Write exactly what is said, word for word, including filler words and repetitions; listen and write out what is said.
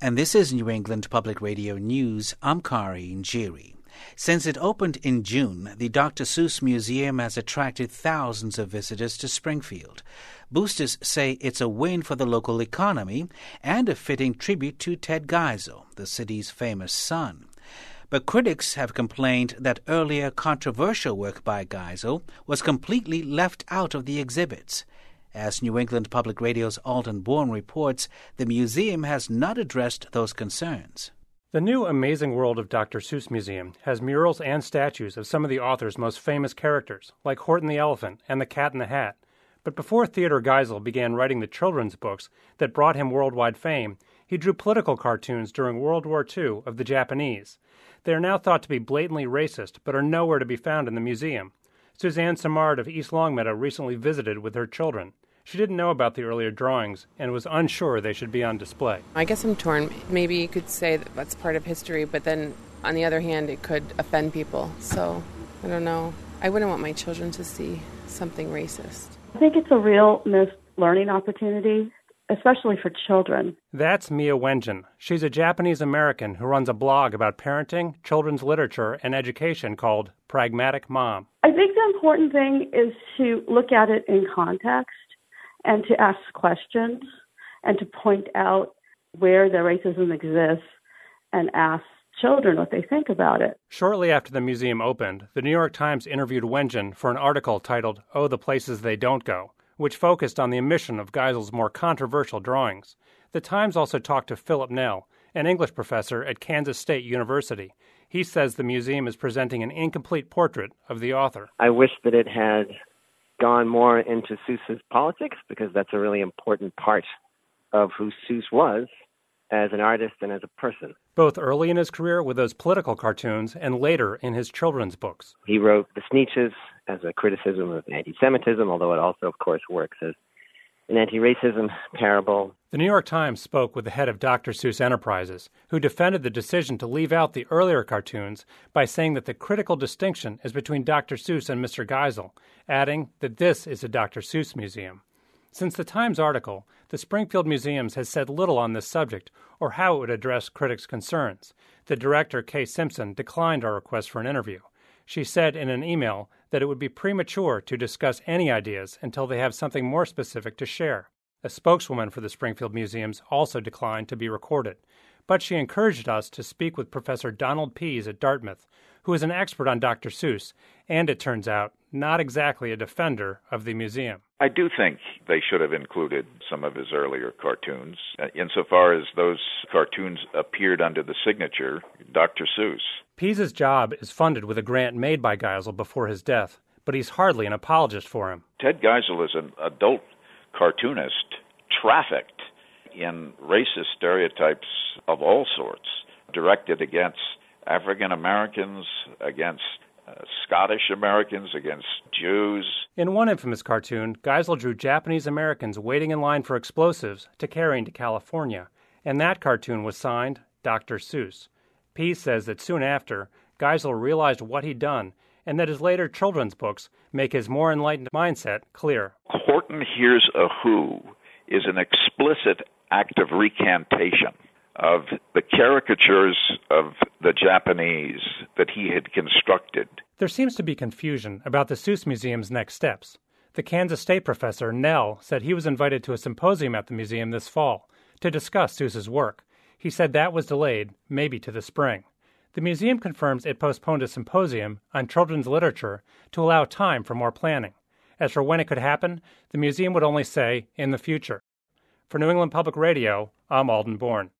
And this is New England Public Radio News. I'm Kari Njiri. Since it opened in June, the Doctor Seuss Museum has attracted thousands of visitors to Springfield. Boosters say it's a win for the local economy and a fitting tribute to Ted Geisel, the city's famous son. But critics have complained that earlier controversial work by Geisel was completely left out of the exhibits. As New England Public Radio's Alden Bourne reports, the museum has not addressed those concerns. The new Amazing World of Doctor Seuss Museum has murals and statues of some of the author's most famous characters, like Horton the Elephant and the Cat in the Hat. But before Theodore Geisel began writing the children's books that brought him worldwide fame, he drew political cartoons during World War Two of the Japanese. They are now thought to be blatantly racist, but are nowhere to be found in the museum. Suzanne Simard of East Longmeadow recently visited with her children. She didn't know about the earlier drawings and was unsure they should be on display. I guess I'm torn. Maybe you could say that that's part of history, but then on the other hand, it could offend people. So I don't know. I wouldn't want my children to see something racist. I think it's a real missed learning opportunity, especially for children. That's Mia Wenjin. She's a Japanese-American who runs a blog about parenting, children's literature, and education called Pragmatic Mom. I think the important thing is to look at it in context and to ask questions and to point out where the racism exists and ask children what they think about it. Shortly after the museum opened, the New York Times interviewed Wenjin for an article titled Oh, the Places They Don't Go, which focused on the omission of Geisel's more controversial drawings. The Times also talked to Philip Nell, an English professor at Kansas State University. He says the museum is presenting an incomplete portrait of the author. I wish that it had gone more into Seuss's politics, because that's a really important part of who Seuss was as an artist and as a person. Both early in his career with those political cartoons and later in his children's books. He wrote The Sneetches as a criticism of anti-Semitism, although it also, of course, works as an anti-racism parable. The New York Times spoke with the head of Doctor Seuss Enterprises, who defended the decision to leave out the earlier cartoons by saying that the critical distinction is between Doctor Seuss and Mister Geisel, adding that this is a Doctor Seuss museum. Since the Times article, the Springfield Museums has said little on this subject or how it would address critics' concerns. The director, Kay Simpson, declined our request for an interview. She said in an email that it would be premature to discuss any ideas until they have something more specific to share. A spokeswoman for the Springfield Museums also declined to be recorded, but she encouraged us to speak with Professor Donald Pease at Dartmouth, who is an expert on Doctor Seuss, and it turns out, not exactly a defender of the museum. I do think they should have included some of his earlier cartoons, insofar as those cartoons appeared under the signature Doctor Seuss. Pease's job is funded with a grant made by Geisel before his death, but he's hardly an apologist for him. Ted Geisel is an adult cartoonist trafficked in racist stereotypes of all sorts, directed against African Americans, against uh, Scottish Americans, against Jews. In one infamous cartoon, Geisel drew Japanese Americans waiting in line for explosives to carry into California, and that cartoon was signed Doctor Seuss. Pease says that soon after, Geisel realized what he'd done, and that his later children's books make his more enlightened mindset clear. Horton Hears a Who is an explicit act of recantation of the caricatures of the Japanese that he had constructed. There seems to be confusion about the Seuss Museum's next steps. The Kansas State professor, Nell, said he was invited to a symposium at the museum this fall to discuss Seuss's work. He said that was delayed, maybe to the spring. The museum confirms it postponed a symposium on children's literature to allow time for more planning. As for when it could happen, the museum would only say in the future. For New England Public Radio, I'm Alden Bourne.